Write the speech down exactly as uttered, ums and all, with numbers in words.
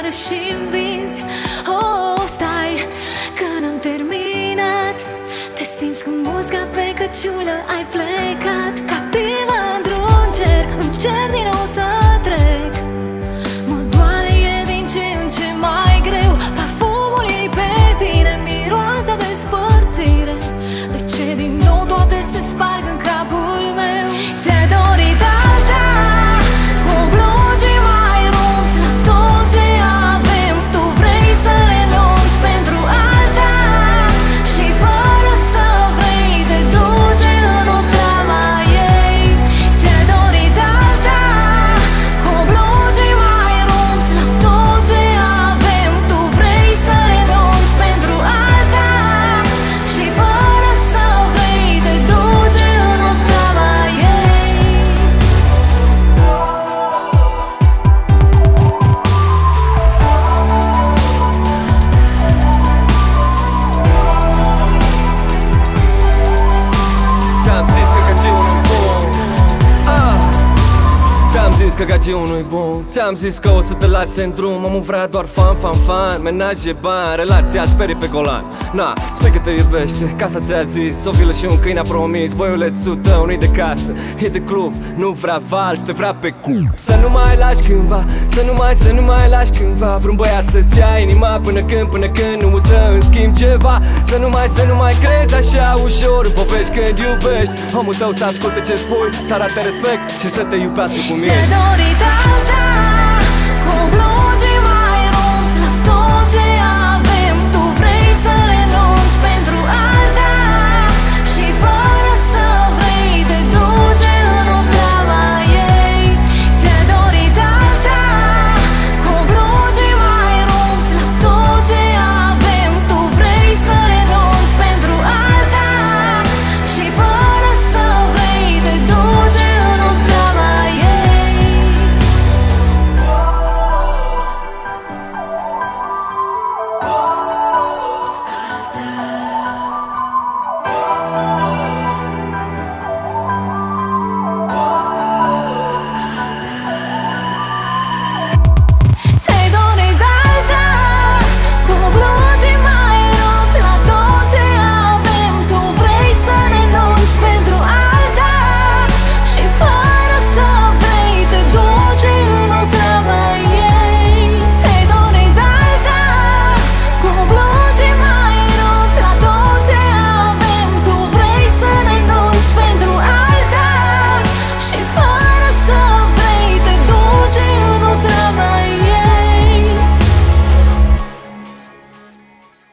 rămâne și învinzi. Oh, stai, că n-am terminat. Te simți cu muzica pe căciulă, ai plecat. Captivă într-un cer, încerc din nou să trec. Mă doare, e din ce în ce mai greu. Parfumul ei pe tine miroase de spărțire. De ce din nou toate se sparg în capul meu? Ți-ai dorit alta, cu blugi mai rupți la tot ce avem. Tu vrei să renunți pentru alta și fără să vrei te duce în o drama ei. Ți-ai dorit alta, cu blugi mai rupți la tot ce avem. Tu vrei să renunți pentru alta și fără să vrei te duce în o drama ei. Ți-am zis că gagiul nu-i bun. Ți-am zis că o să te lase în drum. Omul vrea doar fan, fan, fan. Menaje, bani, relația, sperie pe golan. Na, spui că te iubește, că asta ți-a zis. O vilă și un câine a promis. Boiulețul tău nu-i de casă, e de club. Nu vrea vals, te vrea pe cul. Să nu mai lași cândva, să nu mai, să nu mai lași cândva vreun băiat să-ți ia inima până când, până când nu îți dă în schimb ceva. Să nu mai, să nu mai crezi așa ușor în povești când iubești. Omul tău să asculte ce spui, să arate respect și să te iubească cum ești. Ți-ai dorit alta,